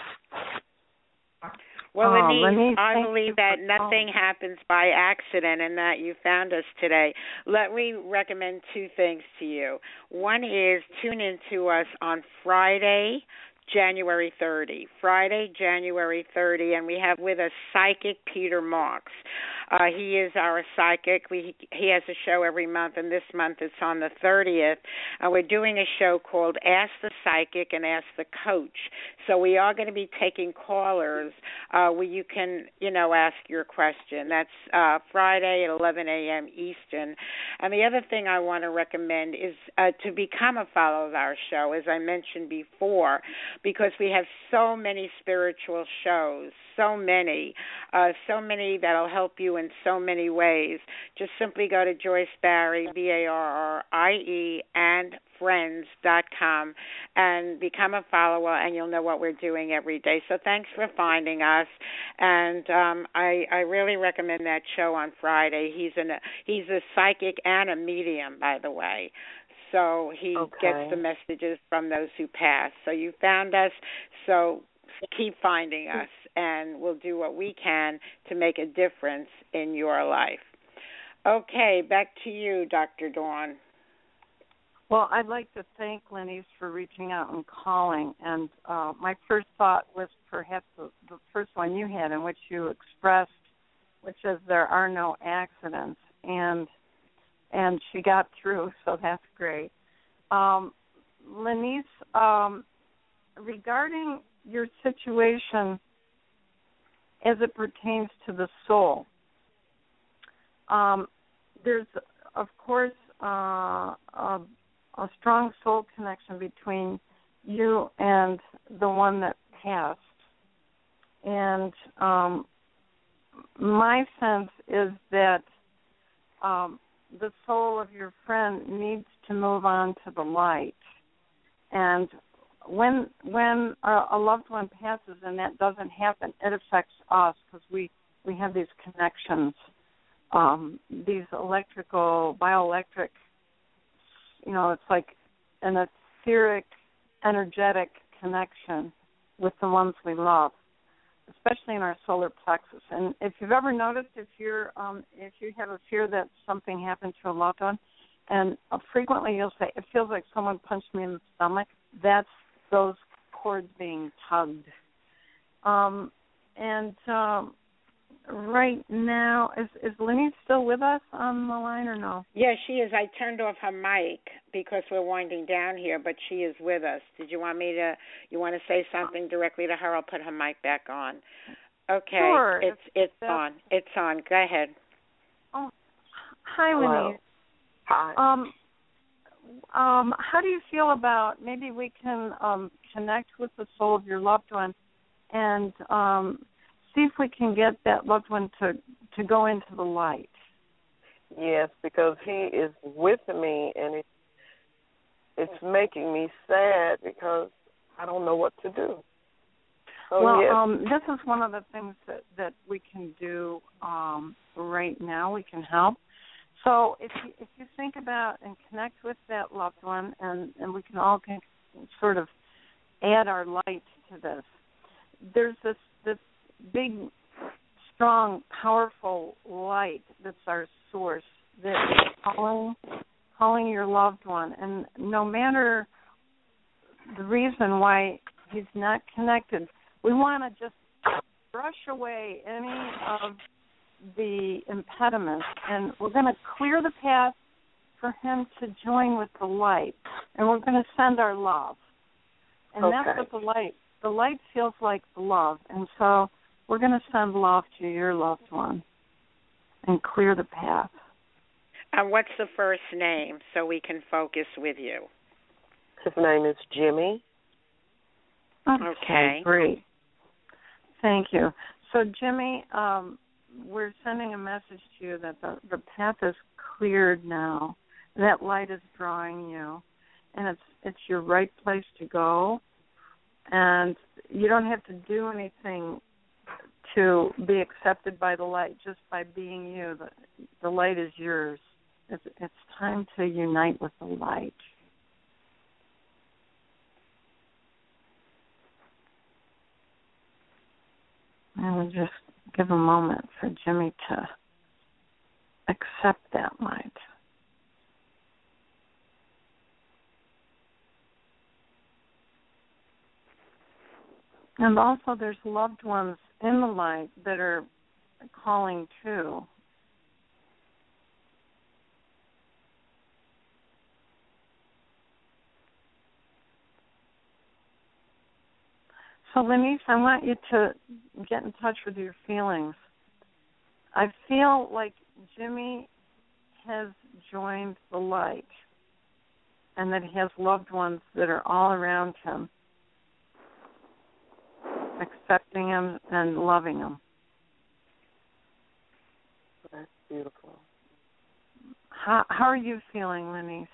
Well, Oh, Lanice, Lanice, I thank believe you that for nothing calling. happens by accident and that you found us today. Let me recommend two things to you. One is tune in to us on Friday, January thirtieth. Friday, January thirtieth, and we have with us psychic Peter Marks. Uh, he is our psychic. We, he has a show every month, and this month it's on the thirtieth. And we're doing a show called Ask the Psychic and Ask the Coach. So we are going to be taking callers uh, where you can, you know, ask your question. That's uh, Friday at eleven a.m. Eastern. And the other thing I want to recommend is uh, to become a follower of our show, as I mentioned before, because we have so many spiritual shows, so many, uh, so many that'll help you in so many ways. Just simply go to Joyce Barrie, B A R R I E, and friends dot com and become a follower, and you'll know what we're doing every day. So thanks for finding us, and um, I, I really recommend that show on Friday. He's an he's a psychic and a medium, by the way. So he Okay. gets the messages from those who pass. So you found us, so keep finding us, and we'll do what we can to make a difference in your life. Okay, back to you, Doctor Dawn. Well, I'd like to thank Lanice for reaching out and calling. And uh, my first thought was perhaps the, the first one you had, in which you expressed, which is there are no accidents. And and she got through, so that's great. Um, Lanice, um, regarding your situation as it pertains to the soul, um, there's, of course, uh, a, a strong soul connection between you and the one that passed. And um, my sense is that um, the soul of your friend needs to move on to the light. And when when a, a loved one passes and that doesn't happen, it affects us because we, we have these connections, um, these electrical, bioelectric, you know, it's like an etheric, energetic connection with the ones we love, especially in our solar plexus. And if you've ever noticed, if you're um, if you have a fear that something happened to a loved one, and uh, frequently you'll say, it feels like someone punched me in the stomach, that's those cords being tugged. Um, and um, right now, is, is Lenny still with us on the line or no? Yeah, she is. I turned off her mic because we're winding down here, but she is with us. Did you want me to, you want to say something directly to her? I'll put her mic back on. Okay, Sure. it's it's on. It's on. Go ahead. Oh, hi, Hello. Lenny. Hi. Um, um, how do you feel about maybe we can um, connect with the soul of your loved one and um, see if we can get that loved one to, to go into the light? Yes, because he is with me, and it, it's making me sad because I don't know what to do. So, well, yes. um, this is one of the things that, that we can do um, right now. We can help. So if you, if you think about and connect with that loved one, and, and we can all can sort of add our light to this, there's this, this big, strong, powerful light that's our source that is calling, calling your loved one. And no matter the reason why he's not connected, we want to just brush away any of the impediment, and we're going to clear the path for him to join with the light, and we're going to send our love. And okay. that's what the light, the light feels like love, and so we're going to send love to your loved one and clear the path. And what's the first name so we can focus with you? His name is Jimmy. Okay, okay. Great. Thank you. So, Jimmy, um, we're sending a message to you that the, the path is cleared now. That light is drawing you, and it's it's your right place to go. And you don't have to do anything to be accepted by the light, just by being you. The, the light is yours. It's, it's time to unite with the light. And we'll just give a moment for Jimmy to accept that light. And also there's loved ones in the light that are calling too. So, Lenise, I want you to get in touch with your feelings. I feel like Jimmy has joined the light and that he has loved ones that are all around him, accepting him and loving him. That's beautiful. How, how are you feeling, Lenise?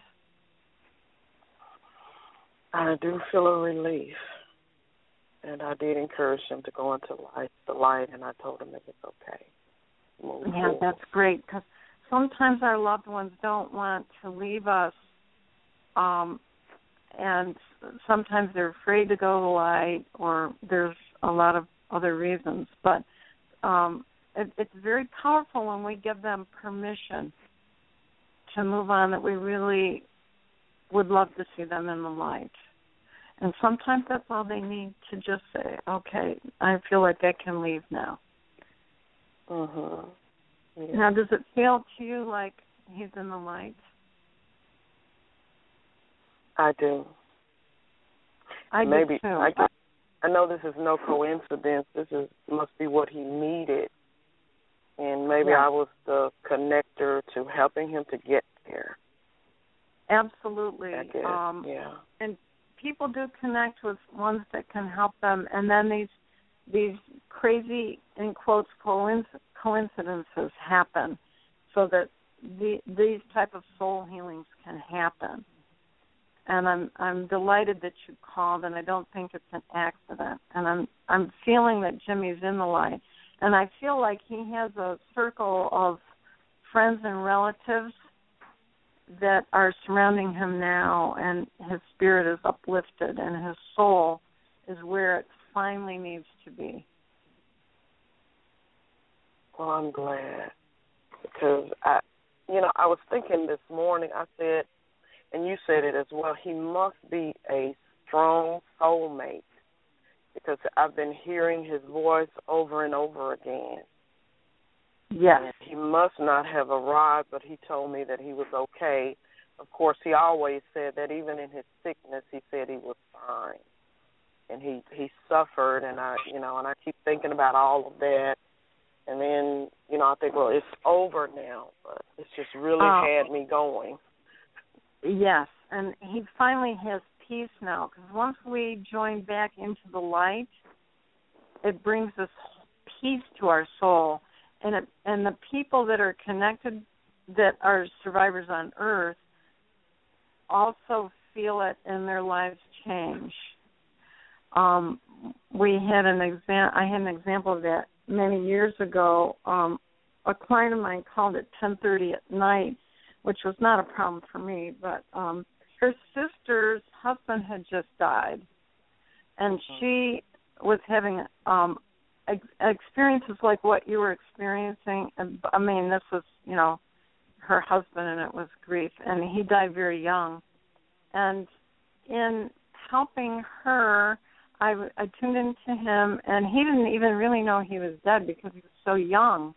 I do feel a relief. And I did encourage him to go into light, the light, and I told him that it's okay. Move yeah, forward. That's great, because sometimes our loved ones don't want to leave us, um, and sometimes they're afraid to go to the light, or there's a lot of other reasons. But um, it, it's very powerful when we give them permission to move on, that we really would love to see them in the light. And sometimes that's all they need, to just say, okay, I feel like I can leave now. Uh-huh. Yeah. Now, does it feel to you like he's in the light? I do. I Maybe, do too. I, guess, I know this is no coincidence. This is must be what he needed. And maybe yeah. I was the connector to helping him to get there. Absolutely. I guess, um, yeah. And people do connect with ones that can help them, and then these these crazy, in quotes, coincidences happen, so that the, these type of soul healings can happen. And I'm I'm delighted that you called, and I don't think it's an accident. And I'm I'm feeling that Jimmy's in the light, and I feel like he has a circle of friends and relatives that are surrounding him now, and his spirit is uplifted, and his soul is where it finally needs to be. Well, I'm glad, because I, you know, I was thinking this morning. I said, and you said it as well, he must be a strong soulmate, because I've been hearing his voice over and over again. Yes. And he must not have arrived, but he told me that he was okay. Of course, he always said that even in his sickness, he said he was fine. And he, he suffered, and I, you know, and I keep thinking about all of that. And then, you know, I think, well, it's over now, but it's just really oh. had me going. Yes, and he finally has peace now, because once we join back into the light, it brings this peace to our soul. And it, and the people that are connected, that are survivors on Earth, also feel it, and their lives change. Um, we had an exam. I had an example of that many years ago. Um, a client of mine called at ten thirty at night, which was not a problem for me, but um, her sister's husband had just died, and she was having um, ex- experiences like what you were experiencing. I mean, this was, you know, her husband, and it was grief, and he died very young. And in helping her, I, I tuned into him, and he didn't even really know he was dead because he was so young.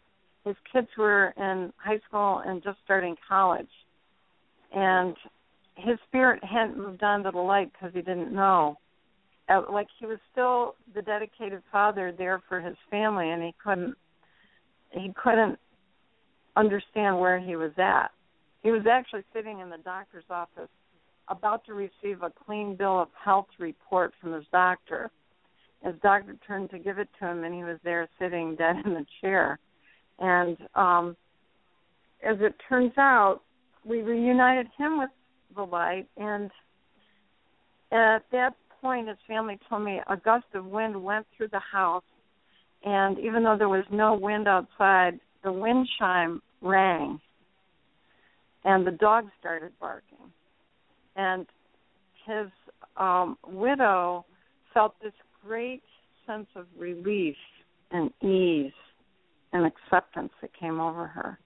his kids were in high school and just starting college. And his spirit hadn't moved on to the light because he didn't know. Uh, like he was still the dedicated father there for his family, and he couldn't he couldn't understand where he was at. He was actually sitting in the doctor's office about to receive a clean bill of health report from his doctor. His doctor turned to give it to him, and he was there sitting dead in the chair. And um, as it turns out, we reunited him with the light, and at that point, his family told me a gust of wind went through the house, and even though there was no wind outside, the wind chime rang, and the dog started barking. And his um, widow felt this great sense of relief and ease and acceptance that came over her.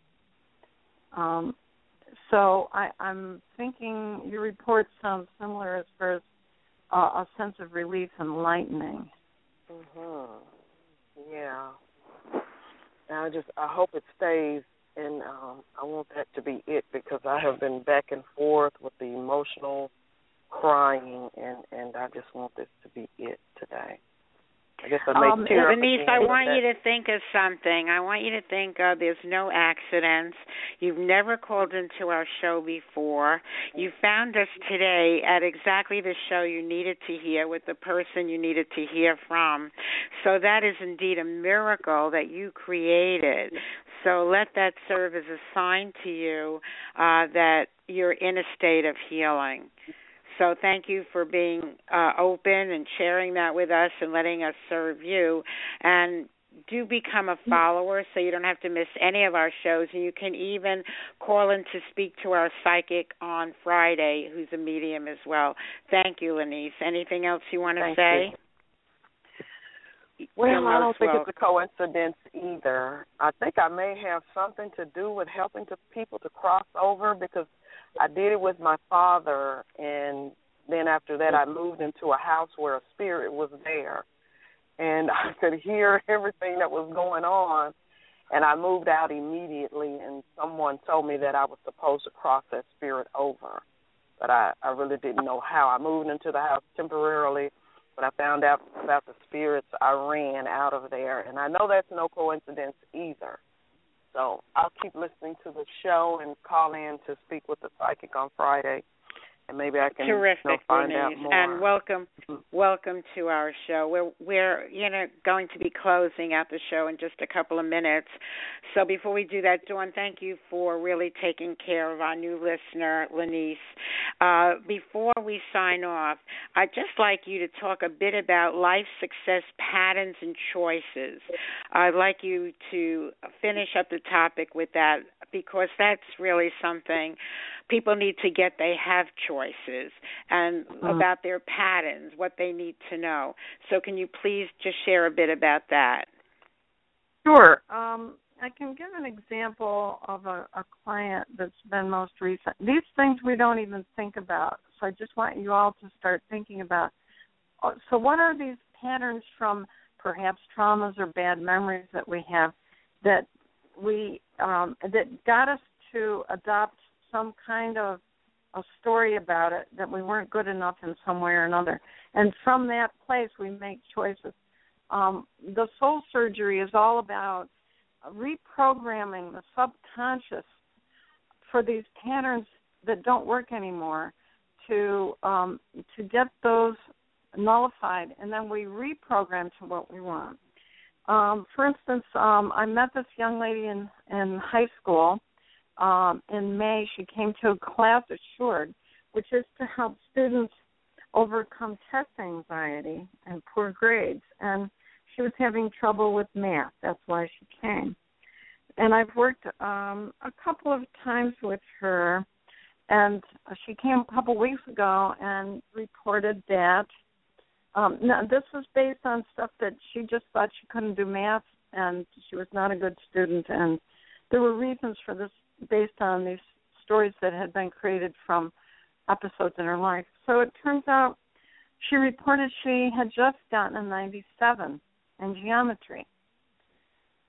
Um, so I, I'm thinking your report sounds similar as far as uh, a sense of relief and lightening. Mhm. Yeah. And I just I hope it stays, and um, I want that to be it, because I have been back and forth with the emotional crying, and, and I just want this to be it today. I guess I may um, tear up Denise, again I with want that. you to think of something. I want you to think of there's no accidents. You've never called into our show before. You found us today at exactly the show you needed to hear with the person you needed to hear from. So that is indeed a miracle that you created. So let that serve as a sign to you uh, that you're in a state of healing. So thank you for being uh, open and sharing that with us and letting us serve you. And do become a follower so you don't have to miss any of our shows. And you can even call in to speak to our psychic on Friday, who's a medium as well. Thank you, Lenise. Anything else you want to Thank say? You. Well, You're I don't most think welcome. it's a coincidence either. I think I may have something to do with helping to people to cross over, because I did it with my father, and then after that I moved into a house where a spirit was there, and I could hear everything that was going on, and I moved out immediately, and someone told me that I was supposed to cross that spirit over, but I, I really didn't know how. I moved into the house temporarily. When I found out about the spirits, I ran out of there, and I know that's no coincidence either. So I'll keep listening to the show and call in to speak with the psychic on Friday, and maybe I can Terrific, you know, find Denise. out more. And welcome, welcome to our show. We're we're you know going to be closing out the show in just a couple of minutes. So before we do that, Dawn, thank you for really taking care of our new listener, Lenise. Uh, before we sign off, I'd just like you to talk a bit about life success patterns and choices. I'd like you to finish up the topic with that, because that's really something people need to get. They have choices, and mm-hmm. about their patterns, what they need to know. So can you please just share a bit about that? Sure. Um, I can give an example of a, a client that's been most recent. These things we don't even think about, so I just want you all to start thinking about. So what are these patterns from perhaps traumas or bad memories that we have that we um, that got us to adopt some kind of a story about it, that we weren't good enough in some way or another. And from that place, we make choices. Um, the soul surgery is all about reprogramming the subconscious for these patterns that don't work anymore to um, to get those nullified, and then we reprogram to what we want. Um, for instance, um, I met this young lady in, in high school. Um, in May, she came to a class assured, which is to help students overcome test anxiety and poor grades. And she was having trouble with math. That's why she came. And I've worked um, a couple of times with her, and she came a couple weeks ago and reported that um, now, this was based on stuff that she just thought she couldn't do math, and she was not a good student, and there were reasons for this based on these stories that had been created from episodes in her life. So it turns out she reported she had just gotten a ninety-seven in geometry.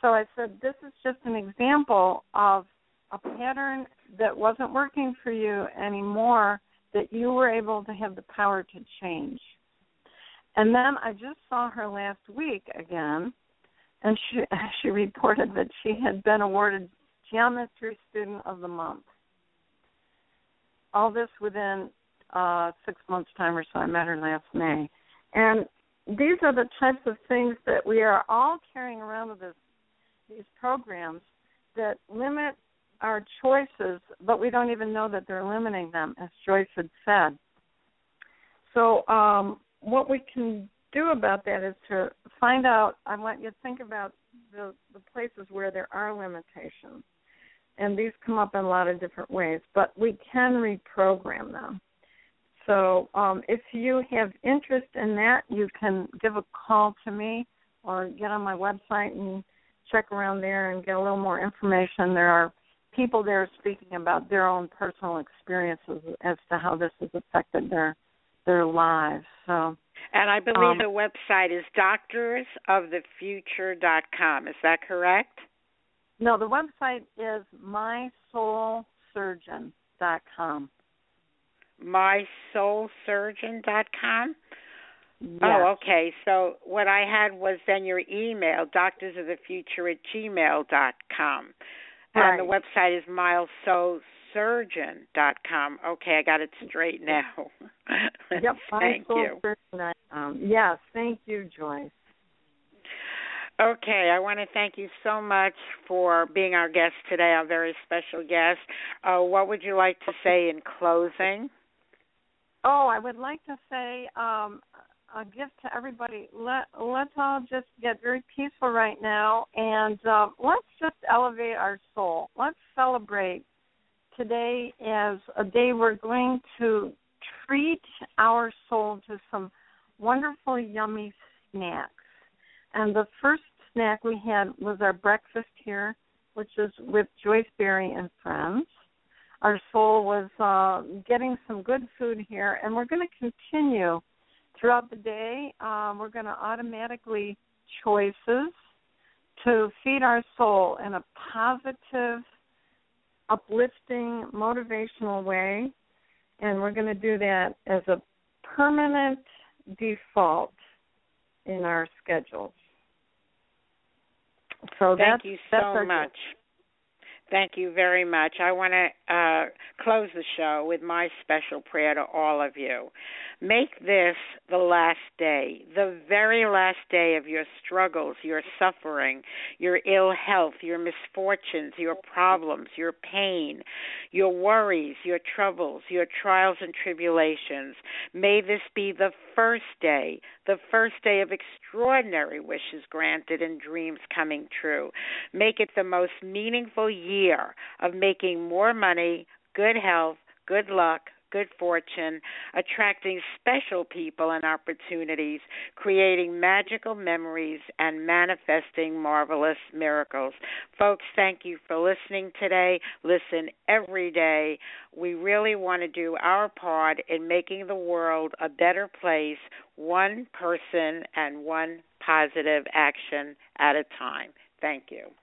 so I said, this is just an example of a pattern that wasn't working for you anymore that you were able to have the power to change. And then I just saw her last week again, and she she reported that she had been awarded Geometry Student of the Month. All this within uh, six months' time or so. I met her last May. And these are the types of things that we are all carrying around with us, these programs that limit our choices, but we don't even know that they're limiting them, as Joyce had said. So um, what we can do about that is to find out, I want you to think about the, the places where there are limitations. And these come up in a lot of different ways, but we can reprogram them. So um, if you have interest in that, you can give a call to me or get on my website and check around there and get a little more information. There are people there speaking about their own personal experiences as to how this has affected their their lives. So, and I believe um, the website is doctors of the future dot com. Is that correct? No, the website is my soul surgeon dot com. my soul surgeon dot com? Yes. Oh, okay. So what I had was then your email, doctors of the future at gmail dot com. Right. And the website is my soul surgeon dot com. Okay, I got it straight now. Yep, Thank you. Um, yes, thank you, Joyce. Okay, I want to thank you so much for being our guest today, our very special guest. Uh, what would you like to say in closing? Oh, I would like to say um, a gift to everybody. Let, let's all just get very peaceful right now, and uh, let's just elevate our soul. Let's celebrate today as a day we're going to treat our soul to some wonderful, yummy snacks. And the first snack we had was our breakfast here, which is with Joyce Barry and friends. Our soul was uh, getting some good food here, and we're going to continue throughout the day. Um, we're going to automatically choices to feed our soul in a positive, uplifting, motivational way, and we're going to do that as a permanent default in our schedules. So Thank that's, you that's so much. Gift. Thank you very much. I want to uh, close the show with my special prayer to all of you. Make this the last day, the very last day of your struggles, your suffering, your ill health, your misfortunes, your problems, your pain, your worries, your troubles, your trials and tribulations. May this be the first day, the first day of extraordinary wishes granted and dreams coming true. Make it the most meaningful year of making more money, good health, good luck, good fortune, attracting special people and opportunities, creating magical memories, and manifesting marvelous miracles. Folks, thank you for listening today. Listen every day. We really want to do our part in making the world a better place, one person and one positive action at a time. Thank you.